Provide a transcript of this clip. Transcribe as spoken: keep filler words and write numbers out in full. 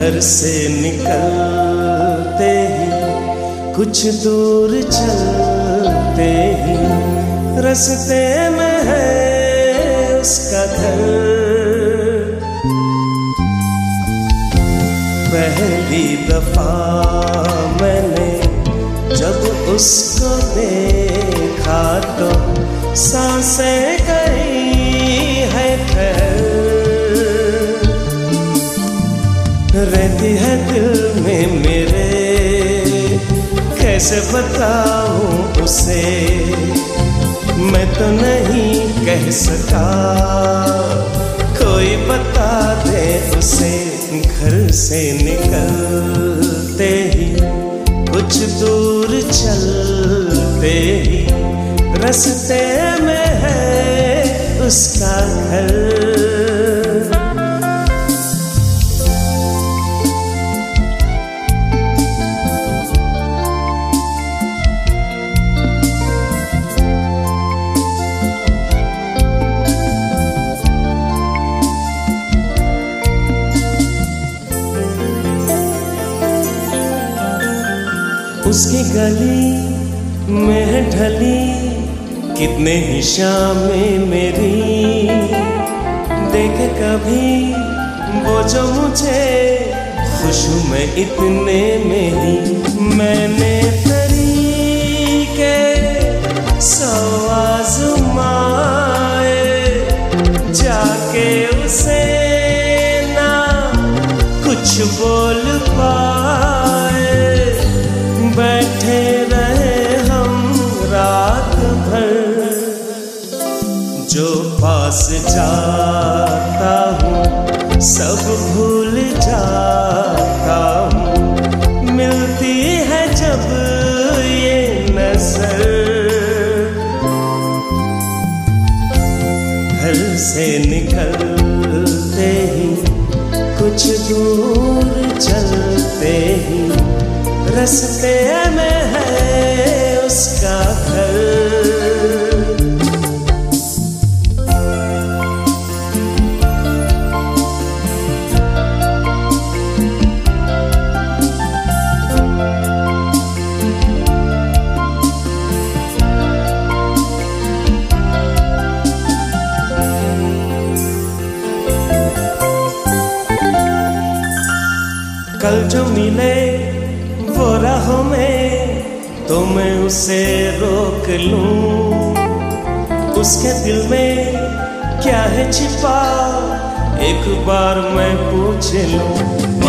घर से निकलते ही कुछ दूर चलते ही रास्ते में है उसका घर। पहली दफा मैंने जब उसको देखा तो सांसें गई है ठहर। रहती है दिल में मेरे कैसे बताऊं उसे, मैं तो नहीं कह सका, कोई बता दे उसे। घर से निकलते ही कुछ दूर चलते ही रास्ते में है उसका घर। उसकी गली में ढली कितने ही शामें मेरी, देखे कभी वो जो मुझे खुश हूँ मैं इतने में ही। मैंने तरीके सौ आज़माए जाके उसे ना कुछ बोल पाए। बैठे रहे हम रात भर, जो पास जाता हूँ सब भूल जाता हूँ। मिलती है जब ये नजर, घर से निकलते ही कुछ दूर चलते ही रास्ते में है उसका घर। कल जो मिले वो राहों में तो मैं उसे रोक लूं, उसके दिल में क्या है छिपा एक बार मैं पूछ लूं।